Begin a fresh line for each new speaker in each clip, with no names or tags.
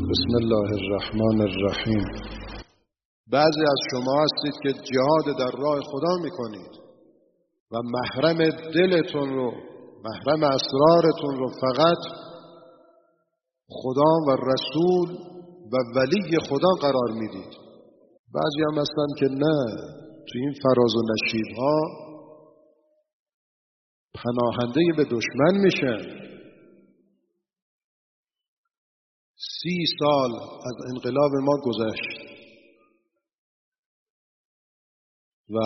بسم الله الرحمن الرحیم. بعضی از شما هستید که جهاد در راه خدا میکنید و محرم دلتون رو، محرم اسرارتون رو فقط خدا و رسول و ولی خدا قرار میدید. بعضی هم هستن که نه، تو این فراز و نشیب ها پناهنده به دشمن میشن. 30 سال از انقلاب ما گذشت و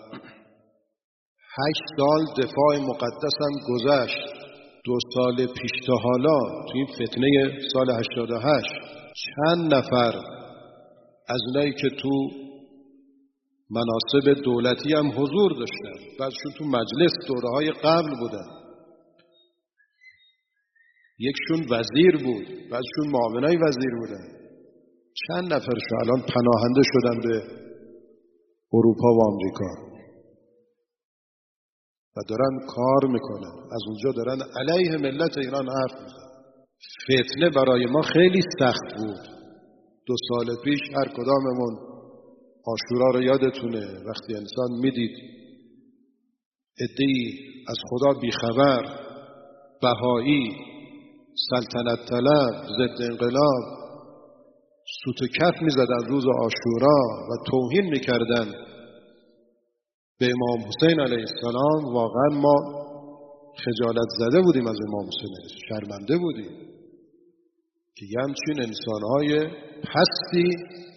8 سال دفاع مقدس هم گذشت. 2 سال پیش تا حالا تو این فتنه سال 88 چند نفر از اونایی که تو مناصب دولتی هم حضور داشتن، بعضشون تو مجلس دوره‌های قبل بودن، یکشون وزیر بود، بعضشون معاونای وزیر بودن، چند نفرشون الان پناهنده شدن به اروپا و آمریکا و دارن کار میکنن. از اونجا دارن علیه ملت ایران حرف میزنن. فتنه برای ما خیلی سخت بود. 2 سال پیش هر کداممون عاشورا رو یادتونه، وقتی انسان میدید عده‌ای از خدا بیخبر، بهایی، سلطنت طلب، ضد انقلاب سوت کف میزدن روز عاشورا و توهین میکردن به امام حسین علیه السلام. واقعا ما خجالت زده بودیم از امام حسین، شرمنده بودیم که یه همچین انسانهای پستی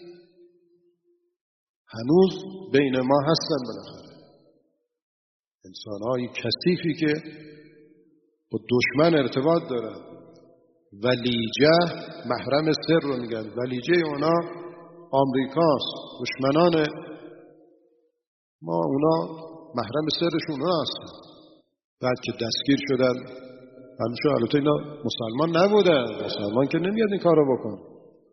هنوز بین ما هستن. بالاخره انسانهای کثیفی که با دشمن ارتباط دارن. ولیجه، محرم سر رو میگن. ولیجه اونا آمریکاست، دشمنان ما اونا محرم سرشون اونا هستن. بعد که دستگیر شدن، همیشه البته اینا مسلمان نبودن، مسلمان که نمیاد این کار رو بکن،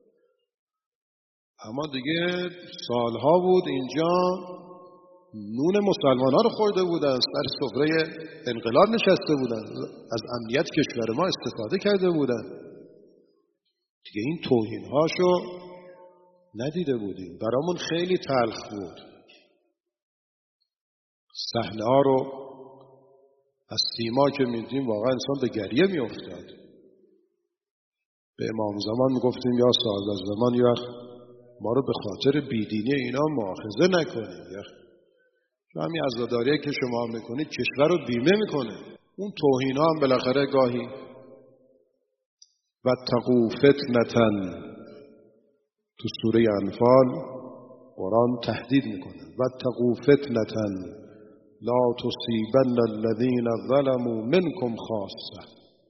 اما دیگه سالها بود اینجا نون مسلمان ها رو خورده بودن، سر سفره انقلاب نشسته بودن، از امنیت کشور ما استفاده کرده بودن. دیگه این توهین هاشو ندیده بودیم. برامون خیلی تلخ بود. صحنه ها رو از سیما که میدیم واقعا انسان به گریه میافتاد. به امام زمان میگفتیم یا صاحب زمان، یا ما رو به خاطر بیدینی اینا مؤاخذه نکنید، یا همین عزاداریه که شما میکنید کشور رو بیمه میکنه. اون توهین ها هم بالاخره گاهی. واتقوا فتنة، تو سوره انفال قرآن تهدید میکنه واتقوا فتنة لا تصیبن الذین ظلموا منکم خاصة.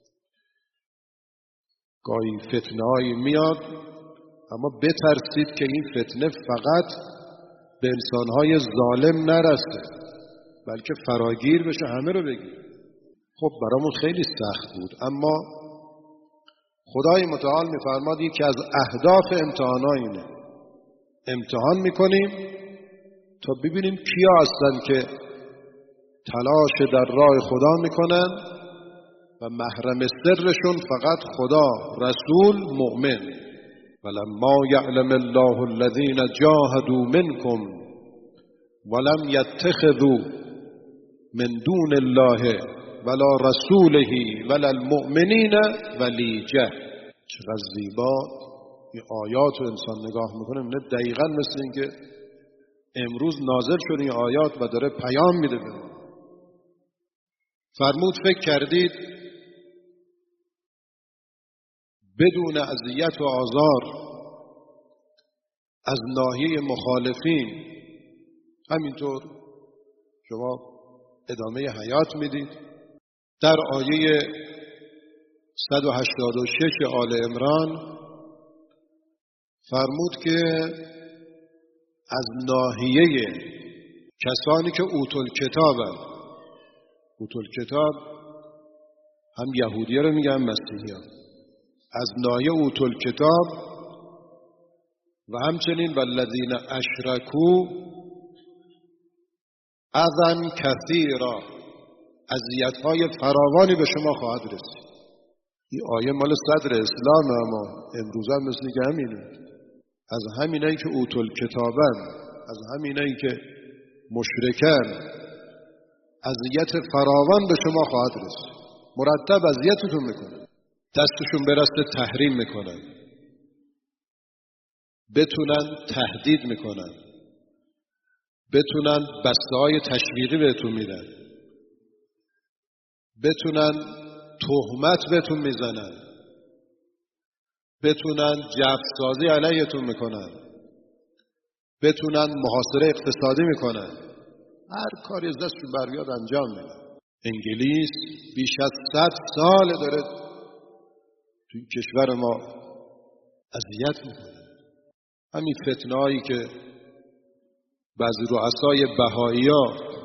گاهی فتنه هایی میاد، اما بترسید که این فتنه فقط به انسانهای ظالم نرسه، بلکه فراگیر بشه، همه رو بگیر. خب برامون خیلی سخت بود، اما خدای متعال میفرماد یکی از اهداف امتحان اینه. امتحان میکنیم تا ببینیم کیا هستن که تلاش در راه خدا میکنن و محرم سرشون فقط خدا، رسول، مؤمن. ولما یعلم الله الذین جاهدوا منکم ولم یتخذوا من دون الله ولا رسوله ولا المؤمنین ولیجه. چقدر زیبا این آیات رو انسان نگاه میکنه، نه دقیقا مثل این که امروز نازل شد این آیات و داره پیام میده به ما. فرمود فکر کردید بدون اذیت و آزار از ناحیه مخالفین همینطور شما ادامه حیات میدید؟ در آیه 186 آل عمران فرمود که از ناحیه کسانی که اوتل کتابن، اوتل کتاب هم یهودیه رو میگن، مسیحیان، از ناحیه اوتل کتاب و همچنین والذین اشرکوا اذً کثیرا، اذیت‌های فراوانی به شما خواهد رسید. این آیه مال صدر اسلام، اما امروز هم مثل که همینه. از همینایی که اوتل کتابن، از همینایی که مشرکن، اذیت فراوان به شما خواهد رسید. مرتب اذیتتون میکنن، دستشون برسه تحریم میکنن، بتونن تهدید میکنن، بتونن بسته‌های تشویقی بهتون میدن، بتونن تهمت بهتون میزنن، بتونن جبرسازی علیهتون میکنن، بتونن محاصره اقتصادی میکنن، هر کاری از دستشون بر بیاد انجام میدن. انگلیس بیش از 100 سال داره توی کشور ما اذیت میکنه. همین فتنه‌هایی که بعضی رؤسای بهائی‌ها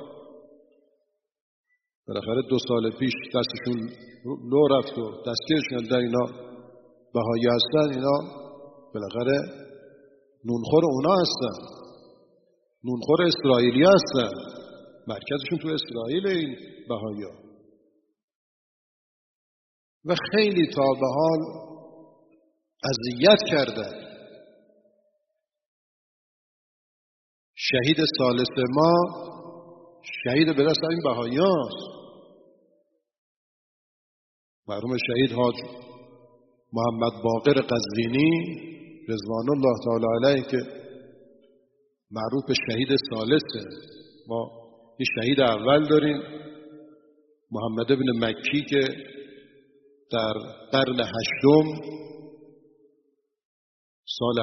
بالاخره 2 سال پیش دستشون لو رفت و دستگیر شدن، اینا بهایی هستن، اینا بالاخره نونخور اونا هستن، نونخور اسرائیلی هستن، مرکزشون تو اسرائیل این بهائی‌ها. و خیلی تا به حال اذیت کردن. شهید ثالث ما شهید به دست این بهائی‌هاست، مرحوم شهید حاج محمد باقر قزوینی رضوان الله تعالی علیه که معروف به شهید ثالثه. ما یه شهید اول داریم، محمد ابن مکی، که در قرن 8 سال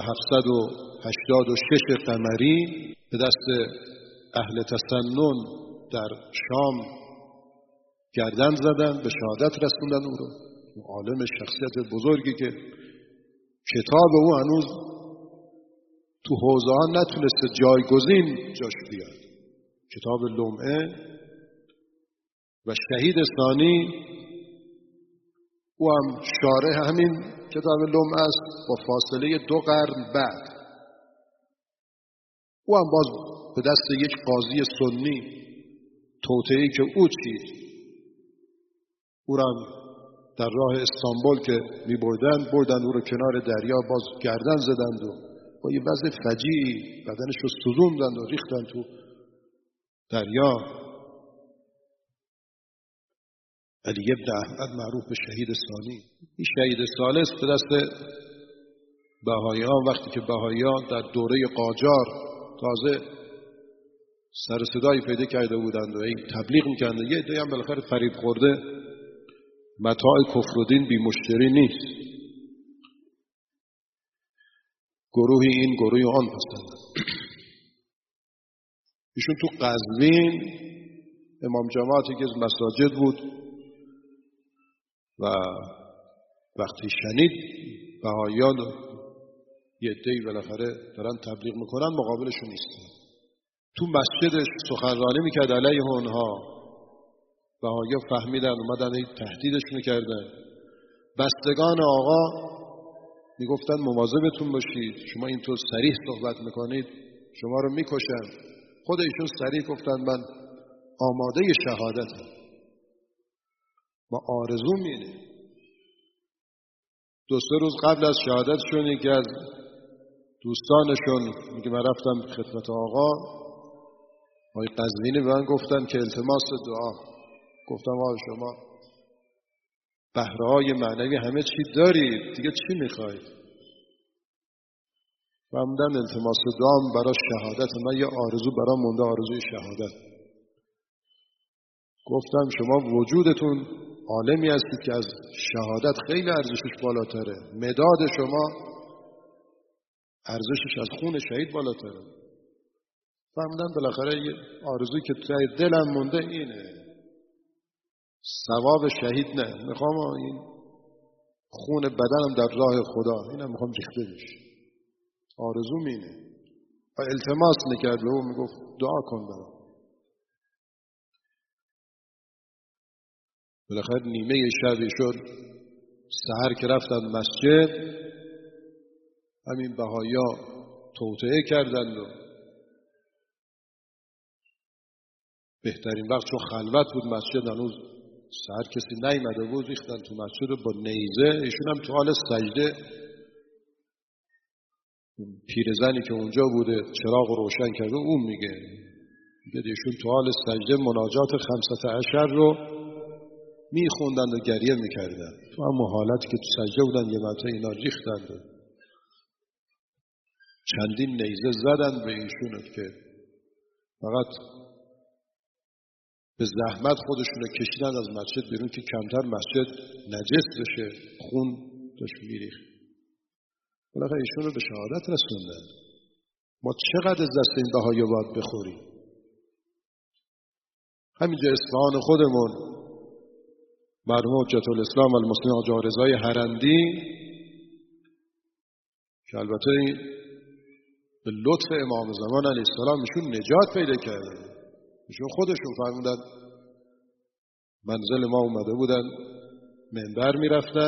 786 قمری به دست اهل تسنن در شام گردن زدن، به شهادت رسوندن او رو. عالم، شخصیت بزرگی که کتاب او هنوز تو حوزه ها نتونسته جایگزین جاش بیاد، کتاب لمعه. و شهید ثانی او هم شارح همین کتاب لمعه است، با فاصله 2 قرن بعد. او هم باز به دست یک قاضی سنی توطئه‌ای که او چید، او را در راه استانبول که می بردن او رو کنار دریا، باز گردن زدند و با یه وضع فجیعی بدنش رو سوزوندند و ریختند تو دریا. علی ابن احمد معروف به شهید ثانی. این شهید ثالث به دست بهائیان، وقتی که بهائیان در دوره قاجار تازه سر صدایی پیدا کرده بودند و این تبلیغ می‌کردند، یه عده‌ای هم بالاخره فریب خورده، متاع کفر و دین بی مشتری نیست، گروهی این گروهی آن پسند. ایشون تو قزوین امام جماعتی که از مساجد بود و وقتی شنید بهائیان یه عده‌ای بالاخره دارن تبلیغ میکنن، مقابلشون نیستن. تو مسجدش سخنرانی میکرد علیه اونها. بهائی‌ها فهمیدن، اومدن این تهدیدشون کردن. بستگان آقا میگفتن مواظبتون باشید، شما اینطور صریح صحبت میکنید شما رو میکشن. خود ایشون صریح گفتن من آماده شهادتم، ما آرزوم اینه. 2-3 روز قبل از شهادتشون یکی از دوستانشون میگه من رفتم خدمت آقای قزوینی، به من گفتن که التماس دعا. گفتم آقا شما بهره‌های معنوی همه چی دارید، دیگه چی میخواید؟ فرمودن التماس دعام برای شهادت، من یه آرزو برام مونده، آرزوی شهادت. گفتم شما وجودتون عالمی هستید که از شهادت خیلی ارزشش بالاتره، مداد شما ارزشش از خون شهید بالاتره. فرمودن بالاخره یه آرزویی که توی دلم مونده اینه، ثواب شهید نه، میخوام این خون بدنم در راه خدا، اینم میخوام ریخته بشه، آرزوم اینه. و التماس میکرد به او، میگفت دعا کن برام. بالاخره نیمه شبی شد، سحر که رفتن مسجد، همین بهائی‌ها توطئه کردند و بهترین وقت چون خلوت بود مسجد، هنوز سحر کسی نیامده بود، ریختن تو مسجد با نیزه. ایشون هم تو حال سجده، پیرزنی که اونجا بوده چراغ روشن کرده، اون میگه ایشون تو حال سجده مناجات 15 رو میخوندن و گریه میکردن. تو هم حالتی که تو سجده بودن یه مرتبه اینا ریختند و چندین نیزه زدن به ایشون که فقط به زحمت خودشونو کشیدن از مسجد بیرون که کمتر مسجد نجس بشه، خون داشت میریخت. بالاخره ایشون رو به شهادت رسوندن. ما چقدر از دست این بهایا باید بخوریم؟ همینجا اصفهان خودمون مرحوم حجت الاسلام المسلمین آقا رضای هرندی که البته به لطف امام زمان علیه السلام ایشون نجات پیدا کرده، ایشون خودشون فرمودن منزل ما اومده بودن منبر میرفتن،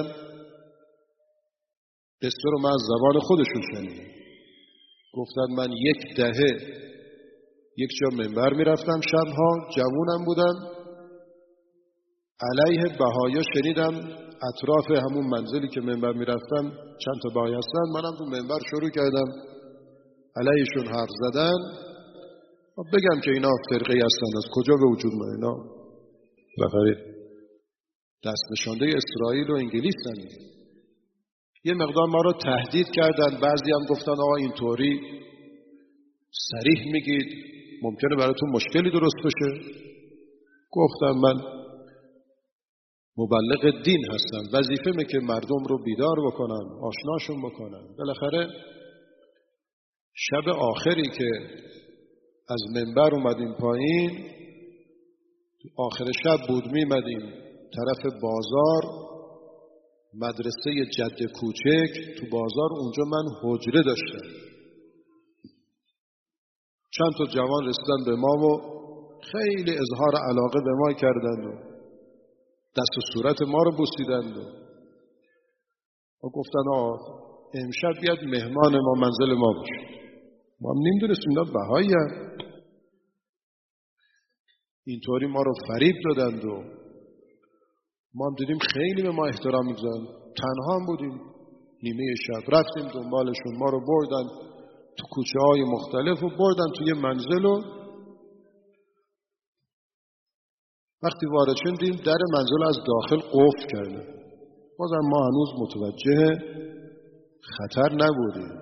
قصه رو من از زبان خودشون شنیدم. گفتن من 10 دهه یک جا منبر میرفتم، شبها جوونم بودم، علیه بهایا شنیدم اطراف همون منزلی که منبر میرفتم چند تا بهایا هستن، منم تو منبر شروع کردم علیهشون حرف زدن. بگم که اینا فرقه هستن، از کجا به وجود ما اینا؟ بالاخره دست نشانده اسرائیل و انگلیس هستن. یه مقدار ما رو تهدید کردن، بعضی هم گفتن آقا اینطوری صریح میگید ممکنه براتون مشکلی درست بشه. گفتم من مبلغ دین هستم، وظیفه‌مه که مردم رو بیدار بکنم، آشناشون بکنم. بالاخره شب آخری که از منبر اومدیم پایین، آخر شب بود، میمدیم طرف بازار، مدرسه جد کوچک تو بازار، اونجا من حجره داشتم. چند تا جوان رسیدن به ما و خیلی اظهار علاقه به ما کردند و دست و صورت ما رو بوسیدند و گفتن امشب بیاد مهمان ما منزل ما باشه. ما هم نمیدونستیم اینا بهایی هستند. اینطوری ما رو فریب دادند و ما هم دیدیم خیلی به ما احترام میگذارن. تنها هم بودیم، نیمه شب رفتیم دنبالشون، ما رو بردن تو کوچه های مختلف و بردن توی منزل و وقتی وارد شدیم در منزل از داخل قفل کردن. بازم ما هنوز متوجه خطر نبودیم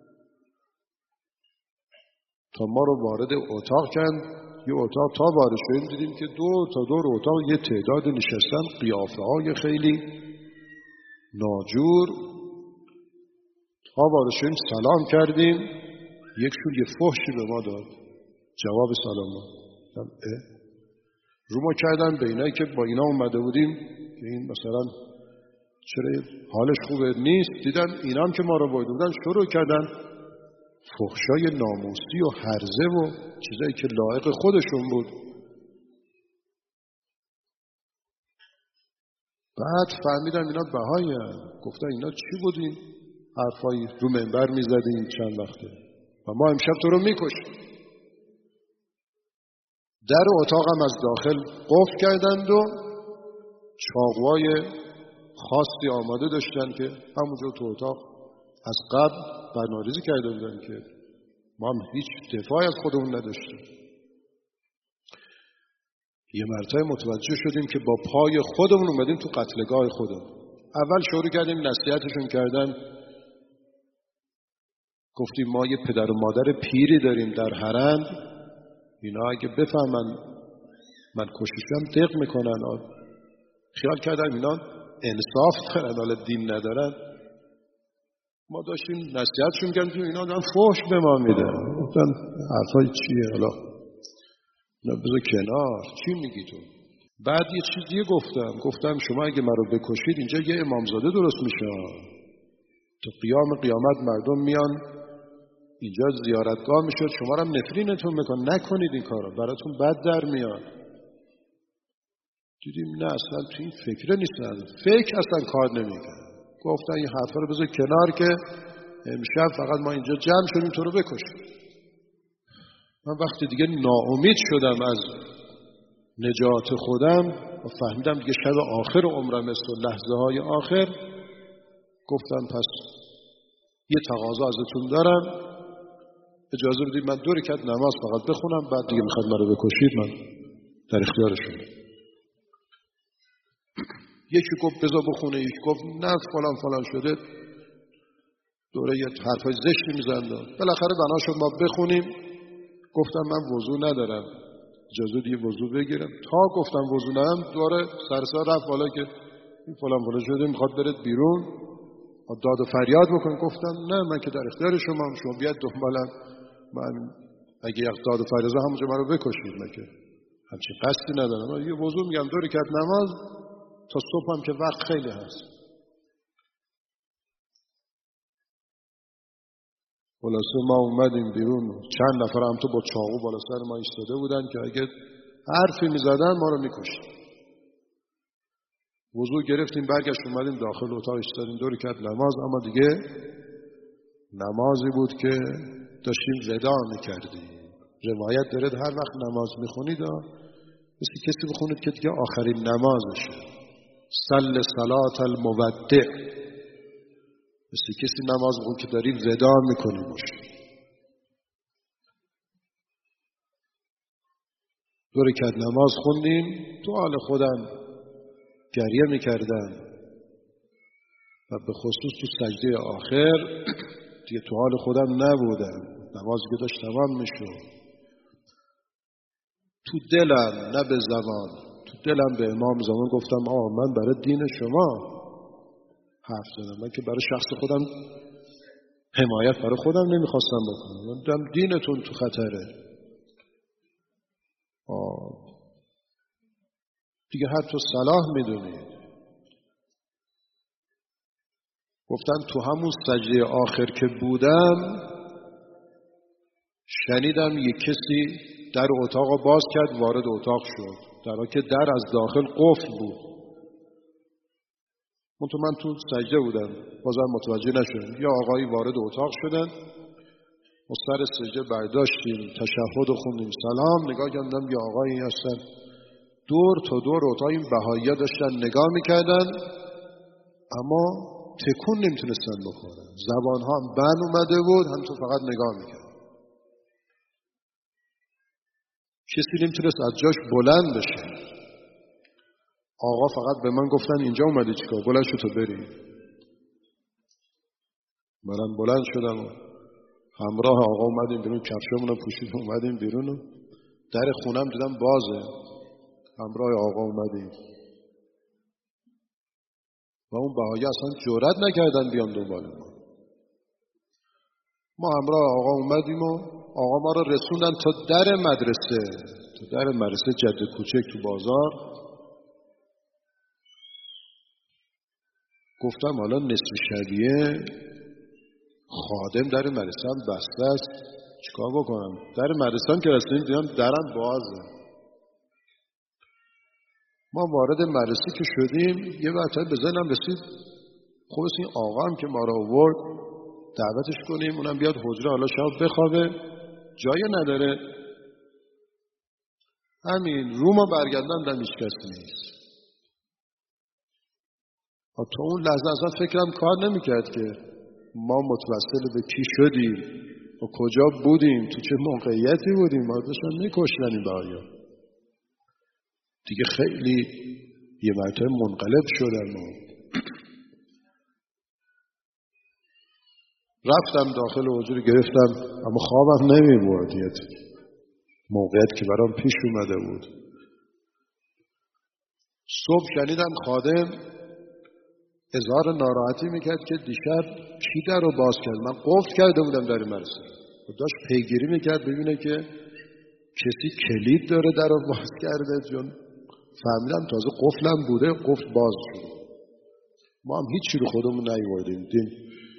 تا ما رو وارد اتاق کردن. یه اتاق تا وارد شدیم دیدیم که دور اتاق یه تعداد نشستن، قیافه های خیلی ناجور. تا وارد شدیم سلام کردیم، یکشون یه فحشی به ما داد، جواب سلام داد. رو ما کردن به اینایی که با اینا اومده بودیم که این مثلا چرا حالش خوبه نیست. دیدن اینا هم که ما رو باید بودن شروع کردن فحشای ناموسی و هرزه و چیزایی که لایق خودشون بود. بعد فهمیدم اینا بهایی هستند. گفتن اینا چی بودین؟ حرفایی رو منبر میزدین چند وقته و ما امشب تو رو میکشیم. در اتاقم از داخل قفل کردند و چاقوهای خاصی آماده داشتن که همونجا تو اتاق از قبل برنامه‌ریزی کرده بودن که ما هم هیچ دفاعی از خودمون نداشتیم. یه مرتبه متوجه شدیم که با پای خودمون اومدیم تو قتلگاه خودمون. اول شروع کردیم نصیحتشون کردن، گفتیم ما یه پدر و مادر پیری داریم در هرند، اینا اگه بفهمن من کشیشم دق میکنن. خیال کردم اینا انصاف دارن، حالا دین ندارن. ما داشتیم نصیحتشون کردیم، اینا دارن فحش به ما میدن. گفتن حرفای چیه؟ حالا اینا بذار کنار، چی میگی تو؟ بعد یه چیز دیگه گفتم شما اگه من رو بکشید اینجا یه امامزاده درست میشه، تو قیامت مردم میان اینجا زیارتگاه میشد، شما رو هم نفرینتون میکن، نکنید این کارو، براتون بد در میاد. دیدیم نه اصلا تو این فکره نیستن، فکر اصلا کار نمیکنه. گفتن این حرفا رو بذار کنار که امشب فقط ما اینجا جمع شدیم تو رو بکشیم. من وقتی دیگه ناامید شدم از نجات خودم، و فهمیدم دیگه شب آخر عمرم است و لحظه های آخر. گفتم پس یه تقاضا ازتون دارم، اجازه بدید من 2 رکعت نماز فقط بخونم، بعد دیگه میخواد من رو بکشید، من در اختیارشون. یکی گفت بذار بخونه، یکی گفت نه فلان شده، دوره یه حرفای زشتی میزنن. بالاخره بنا شد ما بخونیم. گفتم من وضو ندارم، اجازه دیگه وضو بگیرم. تا گفتم وضو ندارم دوره سرسا رفت بالا که این فلان شده میخواد برید بیرون، داد و فریاد بکن. گفتم نه، من که در اختیار شما بیاد دنبالم، من اگه یک داد و فریاد همونجا من رو بکشید، من که همچین قصدی ندارم. من یه وضو میگم 2 رکعت نماز تا صبح هم که وقت خیلی هست. خلاصه ما اومدیم بیرون، چند نفر هم تو با چاقو بالا سر ما ایستاده بودن که اگه حرفی میزدن ما رو میکشید. وضو گرفتیم، برگشت اومدیم داخل اتاق ایستادیم 2 رکعت نماز. اما دیگه نمازی بود که داشتیم ودا میکردیم. روایت داره هر وقت نماز میخونید مثل کسی بخونید که دیگه آخرین نمازشه. صل صلاة المودع، مثل کسی نماز بخون که داری ودا میکنی باشه. 2 رکعت نماز خوندیم، تو حال خودم گریه میکردم و به خصوص تو سجده آخر دیگه تو حال خودم نبودم. نماز که داشت تمام میشد، تو دلم نه به زبان، تو دلم به امام زمان گفتم من برای دین شما حرف زدم، من که برای شخص خودم حمایت برای خودم نمیخواستم بکنم، من دیدم دینتون تو خطره. دیگه حتی صلاح میدونید. گفتن تو همون سجده آخر که بودم شنیدم یک کسی در اتاق باز کرد، وارد اتاق شد، در حالی که در از داخل قفل بود. من تو سجده بودم، بازم متوجه نشدم. یا آقایی وارد اتاق شدن، ما سر سجده برداشتیم، تشهد خوندیم، سلام، نگاه کردم یا آقایی هستن دور تا دور اتاق این بهائی‌ها داشتن نگاه میکردن، اما تکون نمیتونستن بخورن، زبانها هم بند اومده بود، هم تو فقط نگاه میکرد. کسی نمیتونست از جاش بلند بشه. آقا فقط به من گفتن اینجا اومدی چیکار؟ بلند شو تو بری. منم بلند شدم و همراه آقا اومدیم بیرون، کفشمون رو پوشیدیم اومدیم بیرون و در خونم دیدم بازه. همراه آقا اومدیم و اون بهایی اصلا جرئت نکردن بیان دنبال ما. ما همراه آقا اومدیم و آقا ما رو رسوندن تا در مدرسه جد کوچک تو بازار. گفتم حالا نصف شبیه خادم در مدرسه هم بسته است، چیکار بکنم؟ در مدرسه هم که رسیدیم دیدم درم بازه. ما وارد مدرسه که شدیم یه وقت به ذهنم رسید خب این آقا هم که ما رو آورد دعوتش کنیم، اونم بیاد حجره حالا شب بخوابه، جای نداره. همین روما برگردم هیچ کس نیست. تا اون لحظه اصلا فکرم کار نمیکرد که ما متوسل به کی شدیم و کجا بودیم، تو چه موقعیتی بودیم. ما داشتن میکشتن این بهائی‌ها. دیگه خیلی یه مرتبه منقلب شدن. رفتم داخل حجره گرفتم، اما خوابم نمیبرد. موقعیت که برام پیش اومده بود. صبح شنیدم خادم اظهار ناراحتی میکرد که دیشب کی در رو باز کرد. من قفل کرده بودم در مدرسه، داشت پیگیری میکرد ببینه که کسی کلید داره در رو باز کرده. چون فهمیدم تازه قفلم بوده، قفل باز شد. ما هم هیچی رو خودمون نیوردیم، دیم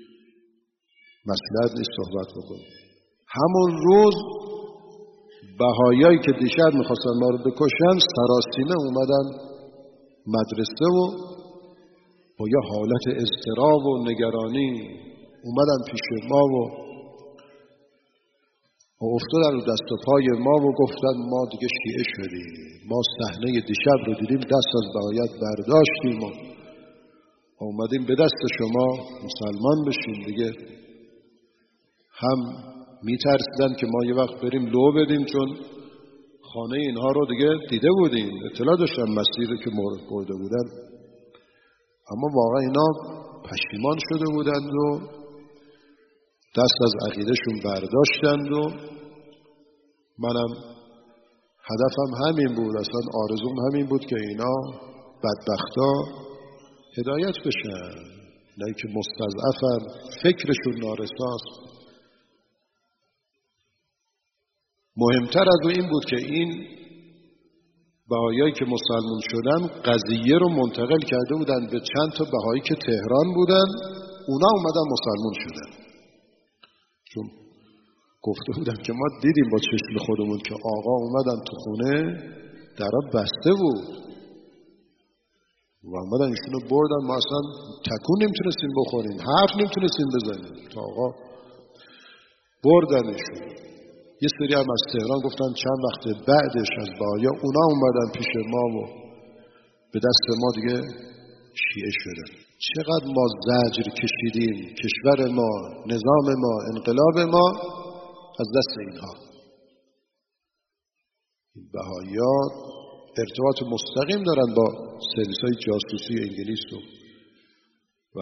مسئلت نیست صحبت بکنیم. همون روز بهائیایی که دیشب میخواستن ما رو بکشن سراسیمه اومدن مدرسه و با یه حالت اضطراب و نگرانی اومدن پیش ما و افتادن رو دست و پای ما و گفتن ما دیگه شیعه شدیم، ما صحنه دیشب رو دیدیم، دست از بهایت برداشتیم و اومدیم به دست شما مسلمان بشیم. دیگه هم میترسیدن که ما یه وقت بریم لو بدیم، چون خانه اینها رو دیگه دیده بودیم، اطلاع داشتن مسیری که برده بودن، اما واقعا اینا پشیمان شده بودند و دست از عقیدهشون برداشتند و منم هدفم همین بود، اصلا آرزوم همین بود که اینا بدبختا هدایت بشن، نه که مستضعفن، فکرشون نارساست. مهمتر از این بود که این بهاییایی که مسلمان شدن قضیه رو منتقل کرده بودن به چند تا بهایی که تهران بودن، اونا اومدن مسلمان شدن، چون گفته بودن که ما دیدیم با چشم خودمون که آقا اومدن تو خونه درا بسته بود و اومدن ایشونو بردن، ما اصلا تکون نمیتونستیم بخوریم، حرف نمیتونستیم بزنیم تا آقا بردن ایشون. یه سری هم از تهران گفتن چند وقت بعدش از بهایا اونا اومدن پیش ما و به دست ما دیگه شیعه شدن. چقدر ما زجر کشیدیم، کشور ما، نظام ما، انقلاب ما از دست اینها. این بهایا ارتباط مستقیم دارن با سرویس‌های جاسوسی انگلیس و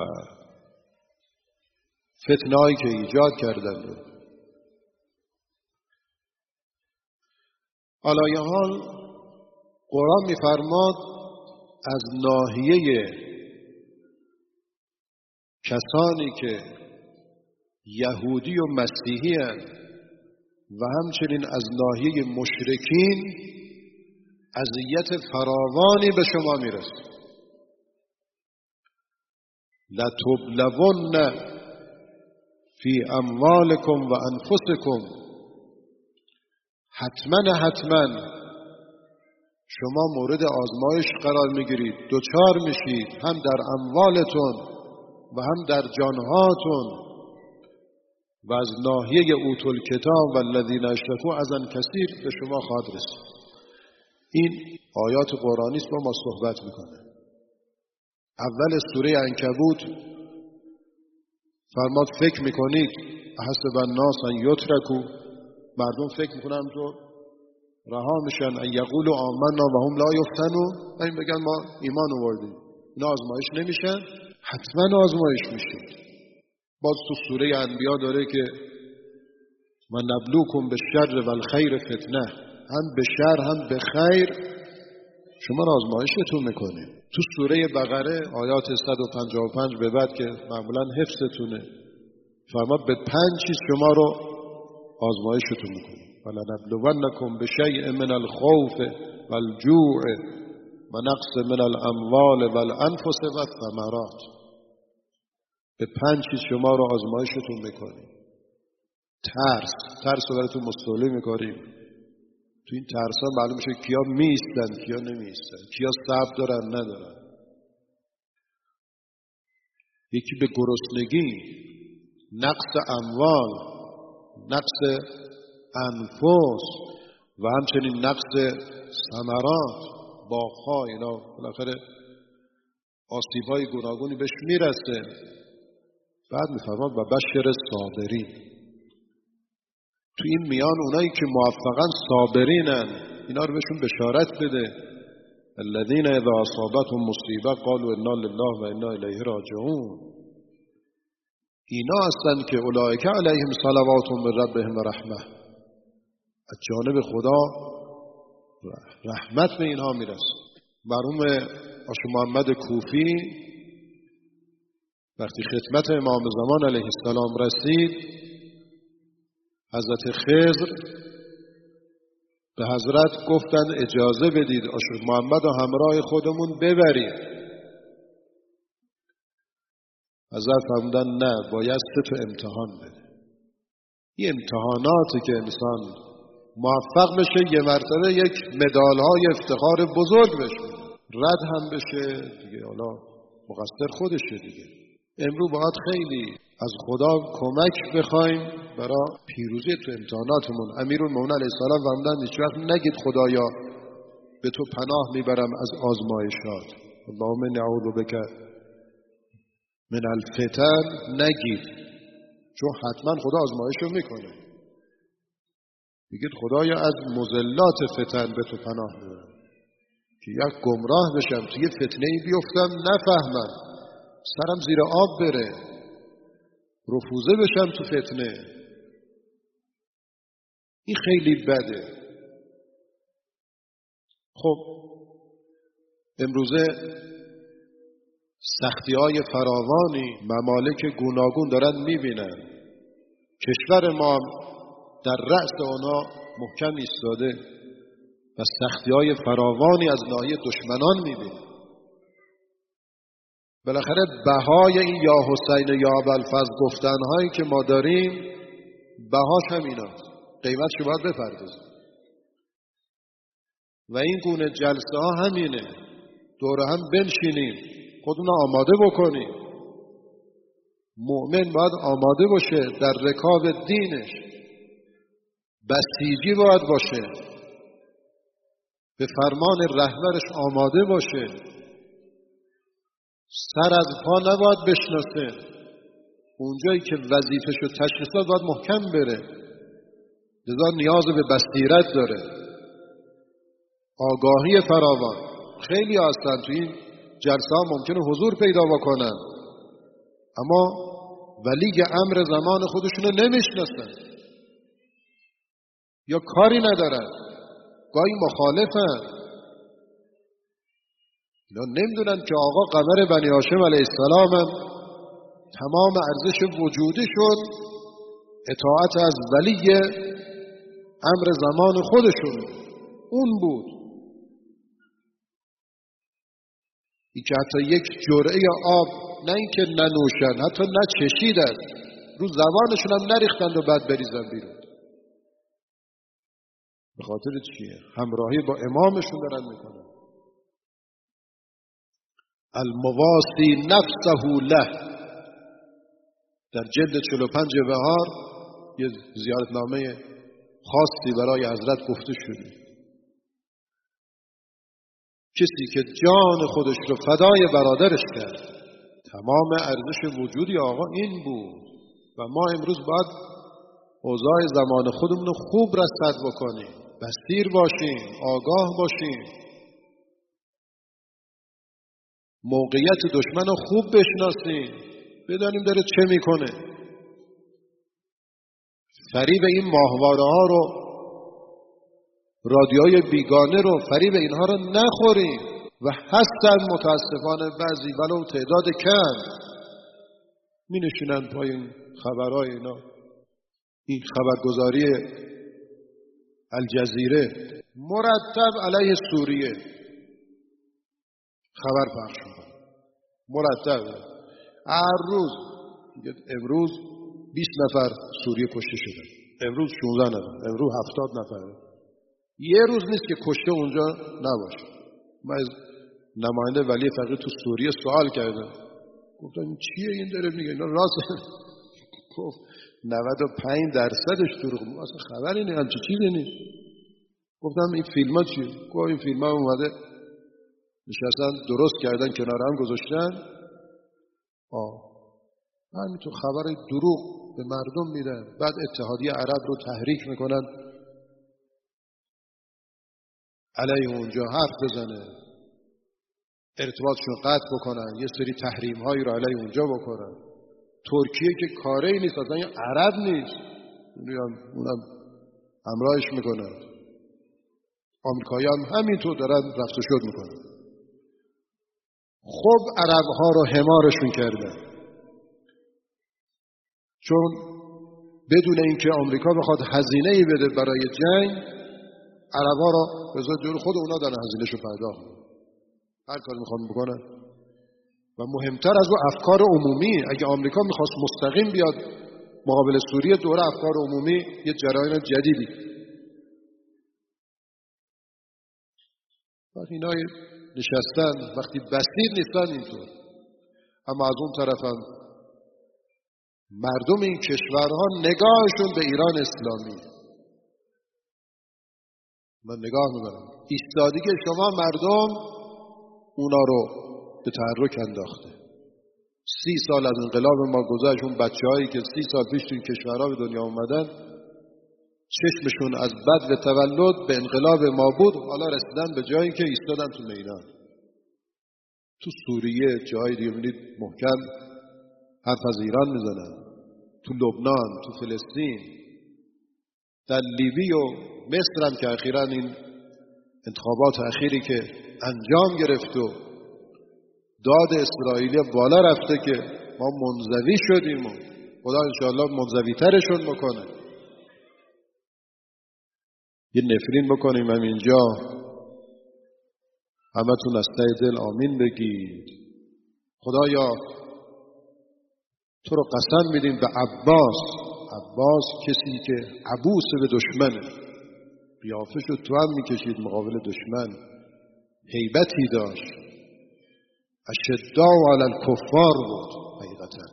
فتنه‌ای که ایجاد کردند. علایه حال قرآن می‌فرماد از ناحیه کسانی که یهودی و مسیحی هستند و همچنین از ناحیه مشرکین اذیت فراوانی به شما میرسه. لتبلون فی اموالکم و انفسکم، حتما شما مورد آزمایش قرار میگیرید، دوچار میشید، هم در اموالتون و هم در جانهاتون. و از ناحیه اوتل کتاب و الذین اشرکوا اذً کثیر به شما خواهد رسید. این آیات قرآنی است با ما صحبت میکنه. اول سوره عنکبوت فرماد فکر میکنید احسب الناس ان یترکوا، مردم فکر میکنن تو رها میشن، ان یقولوا آمنا و هم لا یفتنون، این بگن ما ایمان آوردیم، اینا آزمایش نمیشن؟ حتما آزمایش میشید. باز تو سوره انبیا داره که و نبلوکم بالشر والخیر فتنه، هم به شر هم به خیر شما را آزمایشتون میکنیم. تو سوره بقره آیات 155 به بعد که معمولا حفظتونه فرماد به 5 چیز شما رو آزمایشتون میکنیم. ولنبلونکم بشیء من الخوف والجوع و نقص من الاموال والانفس والثمرات. به 5 چیز شما رو آزمایشتون میکنیم. ترس رو براتون مستولی میکنیم. تو این ترس ها معلوم میشه کیا میستن کیا نمیستن، کیا صبر دارن ندارن. یکی به گرسنگی، نقص اموال، نقص انفس و همچنین نقص ثمرات، باغ‌ها، اینا بالاخره آسیب‌های گوناگونی بهش میرسه. بعد میفرماد و بشر صابرین. تو این میان اونایی که موفقاً صابرینن اینا رو بهشون بشارت بده. الذين اذا اصابتهم مصیبه قالوا انا لله و انا الیه راجعون. اینا هستن که اولئک علیهم صلوات من ربهم و رحمه، از جانب خدا رحمت به اینها میرسه. مرحوم آش محمد کوفی وقتی خدمت امام زمان علیه السلام رسید، حضرت خضر به حضرت گفتن اجازه بدید آش محمد و همراه خودمون ببریم. حضرت فرمودن نه، باید 3 امتحان بده. این امتحاناتی که انسان موفق بشه یه مرتبه یک مدال‌های افتخار بزرگ بشه، رد هم بشه دیگه حالا مقصر خودشه دیگه. امروز باید خیلی از خدا کمک بخوایم برای پیروزی تو امتحاناتمون. امیرالمومنین علیه السلام فرمودند هیچ وقت نگید خدایا به تو پناه میبرم از آزمایشات، اللهم نعوذ بک من الفتن نگید، چون حتما خدا آزمایشو میکنه. بگید خدایا از مضلات فتن به تو پناه میبرم، که یک گمراه بشم، توی فتنه‌ای بیفتم نفهمم، سرم زیر آب بره، رفوزه بشم تو فتنه. این خیلی بده. خب امروزه سختی‌های فراوانی ممالک گوناگون دارن میبینن. کشور ما در رأس آنها محکم ایستاده و سختی‌های فراوانی از ناحیه دشمنان میبینه. بالاخره بهای این یا حسین یا ابوالفضل گفتن‌هایی که ما داریم بهاش همیناست، قیمتش باید بپردازیم. و این گونه جلسه ها همینه، دور هم بنشینیم، خودمون آماده بکنیم. مؤمن باید آماده باشه در رکاب دینش، بسیجی باید باشه، به فرمان رهبرش آماده باشه، سر از پا نباید بشناسه، اونجایی که وظیفه‌شو تشخیص داد باید محکم بره. لذا نیاز به بصیرت داره، آگاهی فراوان. خیلی هستن تو این جلسه ها ممکنه حضور پیدا بکنن، اما ولی امر زمان خودشونو نمیشناسن یا کاری ندارن، گاهی مخالفن. اینا نمیدونن که آقا قمر بنی هاشم علیه السلام هم تمام ارزش وجودیشون اطاعت از ولی امر زمان خودشون اون بود. این که حتی یک جرعه آب نه اینکه ننوشن، حتی نچشیدن، رو زبانشون هم نریختند و بعد بریزن بیرون. به خاطر چیه؟ همراهی با امامشون دارن میکنن. المواسی نفسه له، در جلد 45 بهار یه زیارتنامه خاصی برای حضرت گفته شده. کسی که جان خودش رو فدای برادرش کرد، تمام ارزش وجودی آقا این بود. و ما امروز باید اوضاع زمان خودمون رو خوب رصد بکنیم، بصیر باشیم، آگاه باشیم، موقعیت دشمن رو خوب بشناسیم، بدانیم داره چه میکنه. فریب این ماهواره ها رو، رادیوهای بیگانه رو، فریب اینها رو نخوریم. و هستن متاسفانه بعضی ولو تعداد کم می نشینن پای این خبرهای اینا. این خبرگزاری الجزیره مرتب علیه سوریه خبر پخش میکنه، مرتب. هر روز امروز 20 نفر سوریه کشته شدن، امروز 16 نفر، امروز 70 نفر. یه روز نیست که کشته اونجا نباشه. من از نماینده ولی فقیه تو سوریه سوال کردم، گفتم چیه این داره میگه؟ اینا راست. گفت 95% دروغ، اصلا خبری نیست، همچی چیزی نیست. گفتم این فیلم ها چیه؟ گفت این فیلم ها اومده نشستن درست کردن کنار هم گذاشتن، همینطور خبر دروغ به مردم میدن، بعد اتحادیه عرب رو تحریک میکنن علیه اونجا حرف بزنه، ارتباطشون قطع بکنن، یه سری تحریم هایی رو علیه اونجا بکنن. ترکیه که کاری نیست، اصلا یه عرب نیست، اونم همراهش میکنن. آمریکایی هم همینطور دارن رفت و شد میکنن. خب عرب ها رو حمارشون کردن، چون بدون اینکه آمریکا بخواد هزینه‌ای بده برای جنگ، عرب‌ها را بذار جلو خود اونا دارن هزینه‌شو پرداخت، هر کاری میخوان بکنن. و مهمتر از اون افکار عمومی، اگه آمریکا میخواست مستقیم بیاد مقابل سوریه، دوره افکار عمومی یه جریان جدیدی. وقتی اینا نشستن، وقتی بصیر نیستن اینطور. اما از اون طرف هم مردم این کشورها نگاهشون به ایران اسلامی. من نگاه می‌کنم ایستادگی شما مردم اونا رو به تحرک انداخته. 30 سال از انقلاب ما گذشت، اون بچه‌هایی که 30 سال پیش تو این کشورها به دنیا اومدن چشمشون از بد و تولد به انقلاب ما بود، حالا رسیدن به جایی که ایستادن تو میدان. تو سوریه جایی دیگه می‌بینید محکم حرف از ایران میزنن، تو لبنان، تو فلسطین، در لیبی و مصر هم که اخیراً این انتخابات اخیری که انجام گرفت و داد اسرائیلی بالا رفته که ما منزوی شدیم و خدا انشاءالله منزوی ترشون بکنه. یه نفرین بکنیم هم اینجا، همتون از ته دل آمین بگید. خدایا تو رو قسم میدیم به عباس کسی که عبوس به دشمنه، قیافش رو تو هم میکشید مقابل دشمن، هیبتی داشت، اشداء علی الکفار بود حقیقتا.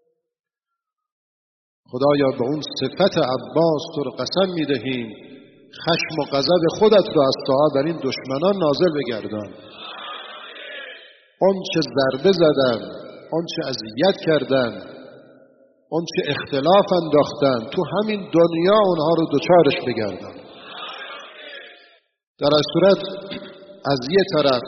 خدایا به اون صفت عباس تو رو قسم میدهیم، خشم و غضب خودت رو از طاعت بر این دشمنان نازل بگردان. اون چه ضربه زدن، اون چه اذیت کردن، اون چه اختلاف انداختن، تو همین دنیا اونها رو دوچارش بگردان. در این صورت از یه طرف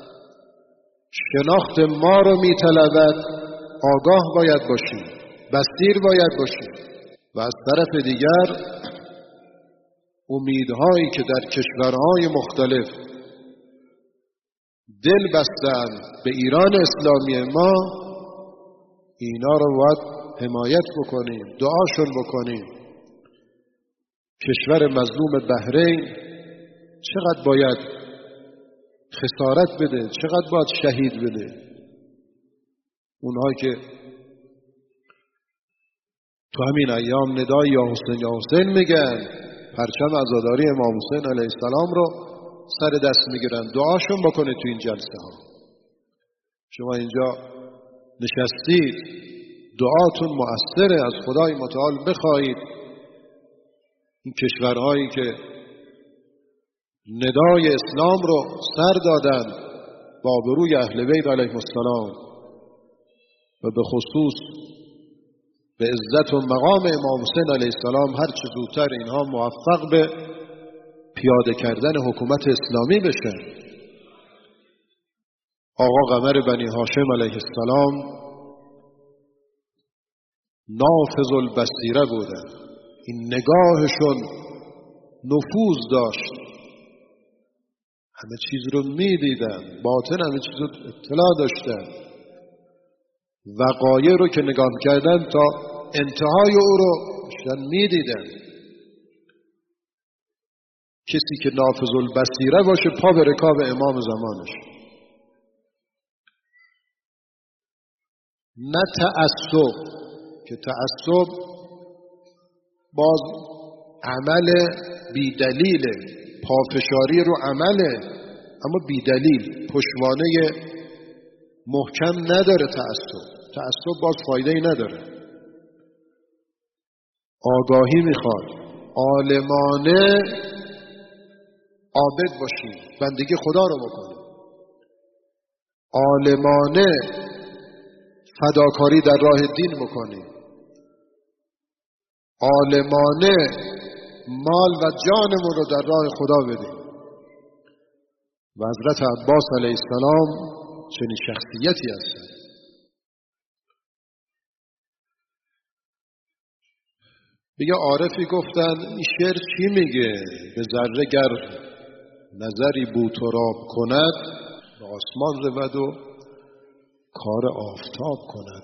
شناخت ما رو میطلبد، آگاه باید باشیم، بصیر باید باشیم، و از طرف دیگر امیدهایی که در کشورهای مختلف دل بستن به ایران اسلامی ما، اینا رو باید حمایت بکنیم، دعاشون بکنیم. کشور مظلوم بحرین چقدر باید خسارت بده، چقدر باید شهید بده. اونها که تو همین ایام ندای یا حسین یا حسین میگن، پرچم عزاداری امام حسین علیه السلام رو سر دست میگیرن، دعاشون بکنه تو این جلسه ها. شما اینجا نشستید، دعاتون مؤثره، از خدای متعال بخواهید این کشورهایی که ندای اسلام رو سر دادن با آبروی اهل بیت علیهم السلام و به خصوص به عزت و مقام امام حسین علیه السلام، هر چه زودتر اینها موفق به پیاده کردن حکومت اسلامی بشن. آقا قمر بنی هاشم علیه السلام نافذ البصیره بودن، این نگاهشون نفوذ داشت، همه چیز رو میدیدن، باطن همه چیز رو اطلاع داشتن، وقایع رو که نگاه کردن تا انتهای او رو میدیدن. کسی که نافذ البصیره باشه پا به رکاب امام زمانش، نه تعصب، که تعصب باز عمل بیدلیله، پافشاری رو عمله اما بیدلیل، پشوانه محکم نداره. تعصب باز فایده ای نداره. آگاهی میخواد، عالمانه عابد باشیم، بندگی خدا رو بکنیم، عالمانه فداکاری در راه دین بکنیم، عالمانه مال و جانمون رو در راه خدا بدیم. و حضرت عباس علیه السلام چنین شخصیتی هستند. بگه عارفی گفتن این شعر چی میگه؟ به ذره گر نظری بو تراب کند، به آسمان رود و کار آفتاب کند.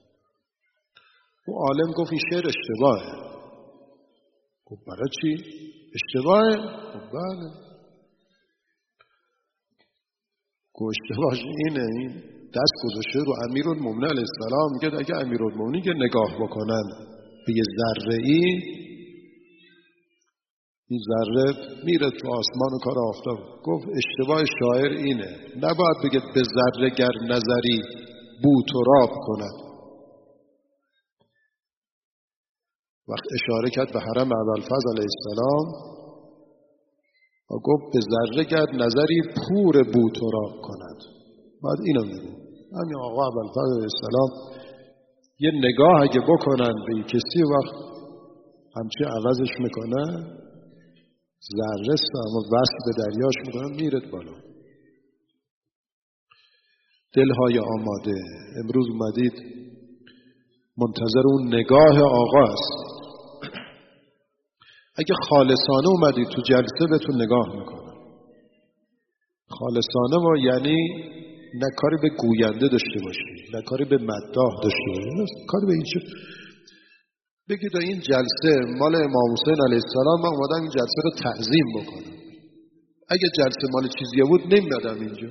او عالم گفت این شعر اشتباهه. گفت برای چی؟ اشتباهه؟ گفت بله. گفت اشتباهش اینه، این دست گذاشته رو امیرالمومنین علیه السلام، میگه اگه امیرالمومنین که نگاه بکنن به یه ذره ای، این ذره میره تو آسمان و کار آفتاب. گفت اشتباه شاعر اینه، نباید بگه به ذره گر نظری بو تراب کند. وقت اشاره کرد به حرم ابوالفضل علیه السلام و گفت به ذره گرد نظری پور بوتراب کند. بعد اینو میگه همین آقا ابوالفضل علیه السلام یه نگاه اگه بکنن به کسی وقت همچی عوضش میکنه، ذره است اما وصل به دریاش میکنه میرد بالا. دلهای آماده امروز اومدید منتظر اون نگاه آقا است. اگه خالصانه اومدید تو جلسه بهتون نگاه میکنه. خالصانه و یعنی نه کاری به گوینده داشته باشی، نه کاری به مداح داشته باشی، کاری به این چه بگید این جلسه مال امام حسین علیه السلام، من اومدم این جلسه رو تعظیم بکنم. اگه جلسه مال چیزیه بود نمیادم اینجا.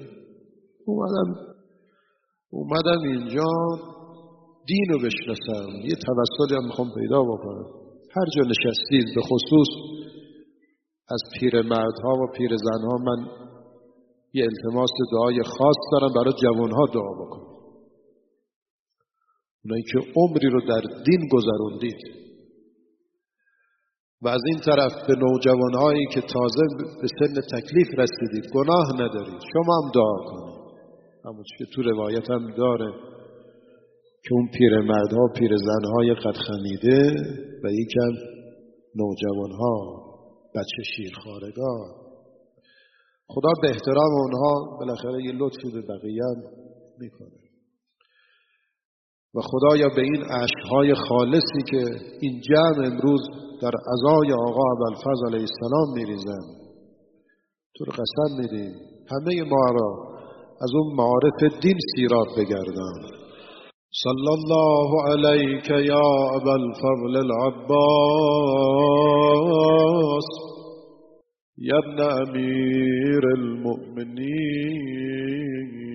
اومدم اینجا دین رو بشناسم، یه توسلی هم میخوام پیدا بکنم. هر جا نشستید به خصوص از پیرمردها و پیرزنها من یه التماس دعای خاص دارم برای جوانها دعا بکنم. اونایی که عمری رو در دین گذروندید و از این طرف به نوجوانهایی که تازه به سن تکلیف رسیدید گناه ندارید، شما هم دعا کنید. همون که تو روایت هم داره که اون پیرمردها و پیرزنهای قد خمیده و یکم نوجوانها بچه شیرخوارگان، خدا به احترام اونها بالاخره یه لطفی به بقیه میکنه و خدایا به این عشقهای خالصی که این جمع امروز در عزای آقا ابوالفضل علیه السلام میریزن تو رو قسم میدیم همه ما را از اون معارف دین سیراب بگردان. صلی الله علیک یا ابوالفضل العباس یا ابن امیر المؤمنین